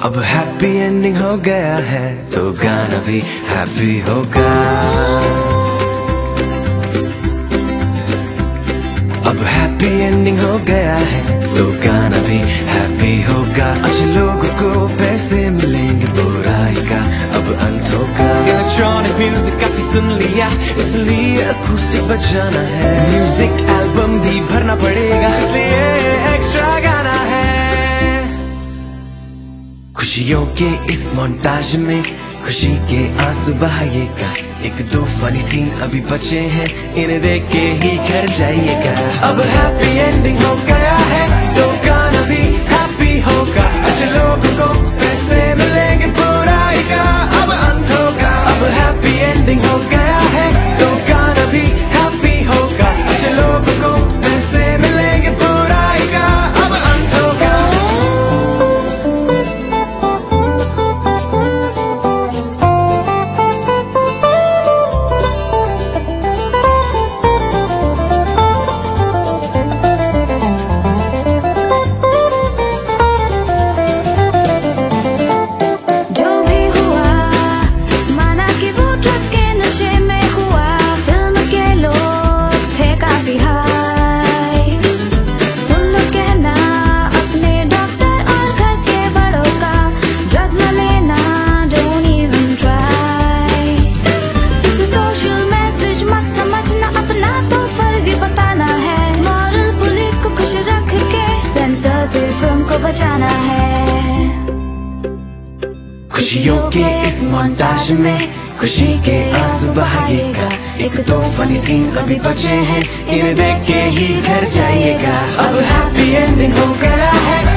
अब happy ending हो गया है तो गाना भी हैप्पी होगा। अब हैप्पी एंडिंग हो गया है तो गाना भी हैप्पी होगा। अच्छे लोगों को पैसे मिलेंगे, बुराई का अब अंत होगा। इलेक्ट्रॉनिक म्यूजिक काफी सुन लिया, इसलिए अकूस्टिक बजाना है। म्यूजिक एल्बम भी भरना पड़ेगा, इसलिए एक्स्ट्रा गाना है। खुशियों के इस मोन्टाज में खुशी के आंसू बहाइएगा। एक दो फनी सीन अभी बचे हैं, इन्हें देख के ही घर जाइएगा। अब हैप्पी एंडिंग हो गया है तो गाना भी हैप्पी होगा। अच्छे लोगों को पैसे मिलेंगे, बुराई का अब अंत होगा। अब हैप्पी एंडिंग हो गया है तो गाना भी हैप्पी होगा। अच्छे लोगों को पैसे मिलेंगे, बुराई का अब अंत होगा। बचाना है। खुशियों के इस मोन्टाज में खुशी के आंसू बहाइएगा। एक दो फनी सीन अभी बचे हैं, इन्हें देख के ही घर जाइएगा। अब हैप्पी एंडिंग हो गया है